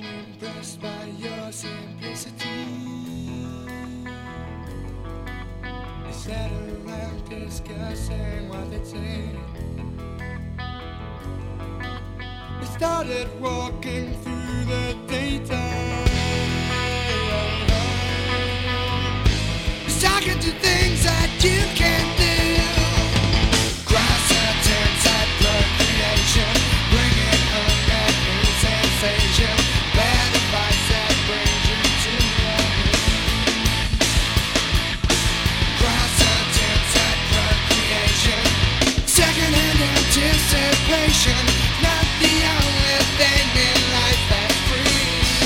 impressed by your simplicity. They sat around discussing what they'd say. They started walking through the daytime. It's talking to things that you can't do. Cross attempts at procreation, bringing home that new sensation. Bad advice that brings you to your knees. Cross attempts at procreation, second-hand anticipation. Not the only thing in life that's free.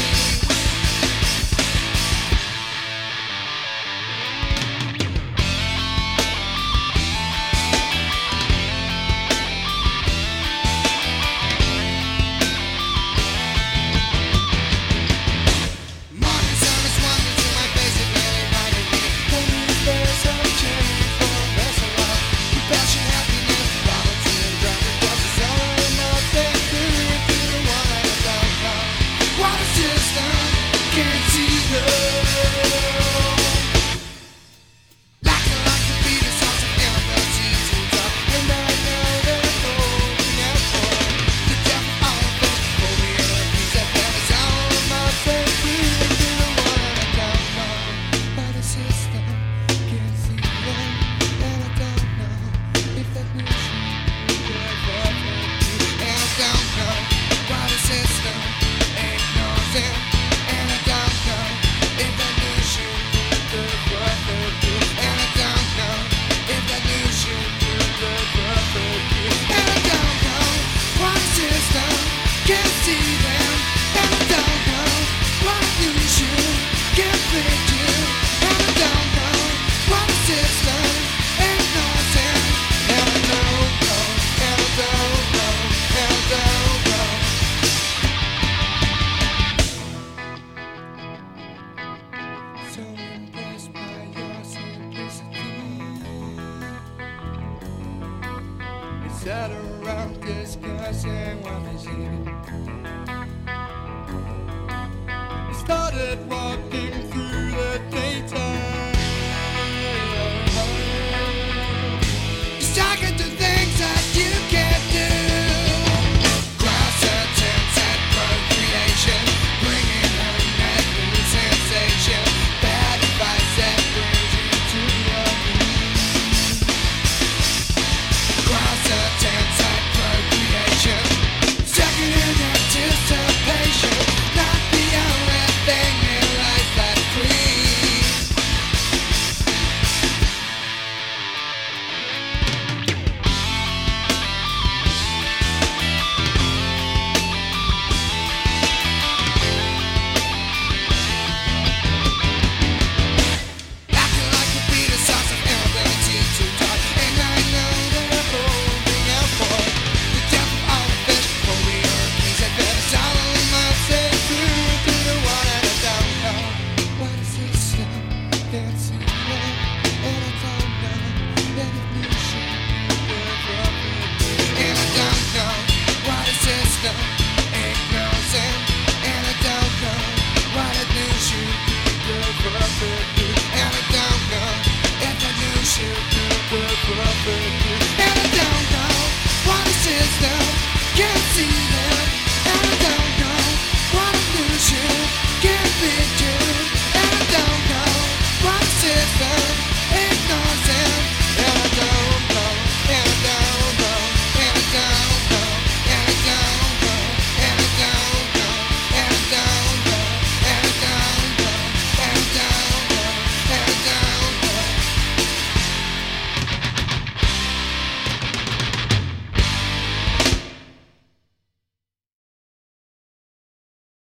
So impressed by your simplicity. We sat around discussing what they see. We started walking